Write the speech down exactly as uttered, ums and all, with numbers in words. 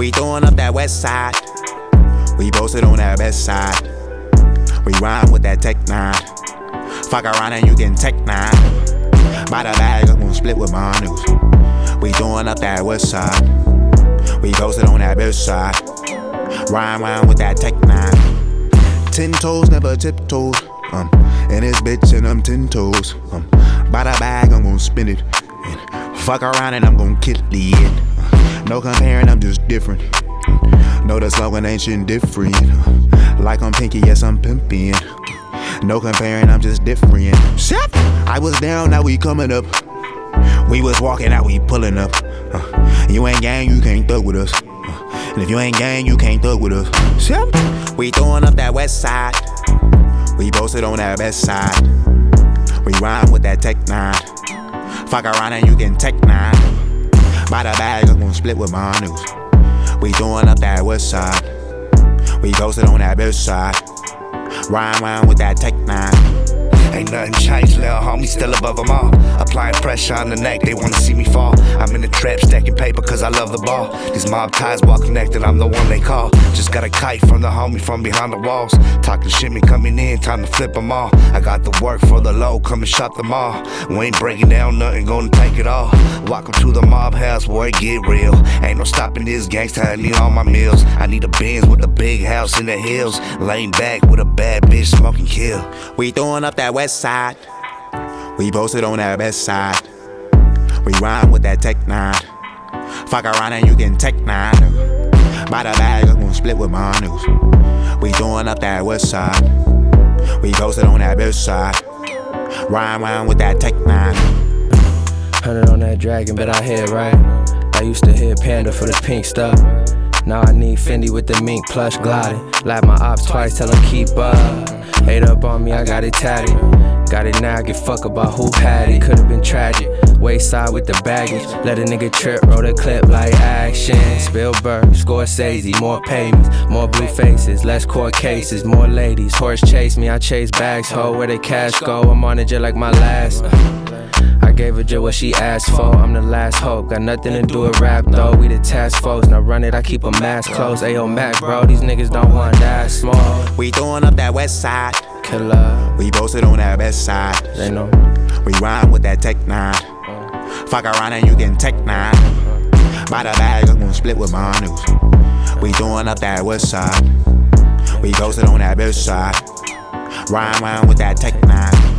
We throwing up that west side. We posted on that best side. We rhyme with that tech nine. Fuck around and you can tech nine. By the bag, I'm gon' split with my news. We throwing up that west side. We posted on that best side. Rhyme round with that tech nine. Ten toes, never tiptoes. Um, and this bitch and I'm ten toes. Um, by the bag, I'm gon' spin it. And fuck around and I'm gon' kill the end. Uh, no comparing, I'm just different. Uh, no, the slogan ain't shit different. Uh, like I'm pinky, yes, I'm pimpin'. Uh, no comparing, I'm just different. I was down, now we coming up. We was walking, now we pulling up. Uh, you ain't gang, you can't thug with us. Uh, and if you ain't gang, you can't thug with us. We throwing up that west side. We posted on that best side. We rhyme with that tech nine. Fuck around and you can tech nine. By the bag, I'm gon' split with my news. We throwing up that west side. We posted on that best side. Rhyme round with that tech nine. Ain't nothing changed, little homie, still above them all. Applying pressure on the neck, they wanna see me fall. I'm in the trap, stacking paper cause I love the ball. These mob ties well connected, I'm the one they call. Just got a kite from the homie from behind the walls. Talking shit, me coming in, time to flip them all. I got the work for the low, come and shop them all. We ain't breaking down nothing, gonna take it all. Welcome to the mob house, boy, it get real. Ain't no stopping this gangsta, I need all my meals. I need a Benz with a big house in the hills. Laying back with a bad bitch, smoking kill. We throwing up that west side. We posted on that best side. We rhyme with that tech nine. Fuck around and you can tech nine. By the bag, I'm gon' split with my news. We throwing up that west side. We posted on that best side. Rhyme round with that tech nine. Hundred on that dragon, bet I hit right. I used to hit Panda for the pink stuff. Now I need Fendi with the mink plush gliding. Lap my ops twice, tell them keep up. Hate up on me, I got it tatted. Got it now, give fuck about who had it. Could've been tragic. Wayside with the baggage. Let a nigga trip, roll the clip like action. Spielberg, Scorsese, more payments, more blue faces, less court cases, more ladies. Horse chase me, I chase bags, ho, where the cash go. I'm on it just like my last. I gave her just what she asked for. I'm the last hope. Got nothing to do with rap though. We the task force. Now run it, I keep a mask close. Ayo Mac, bro, these niggas don't want that small. We throwing up that west side. Killer. We posted on that best side. They know. We rhyme with that tech nine. Fuck around and you can tech nine. By the bag, I'm gon' split with my news. We throwing up that west side. We posted on that best side. Rhyme round with that tech nine.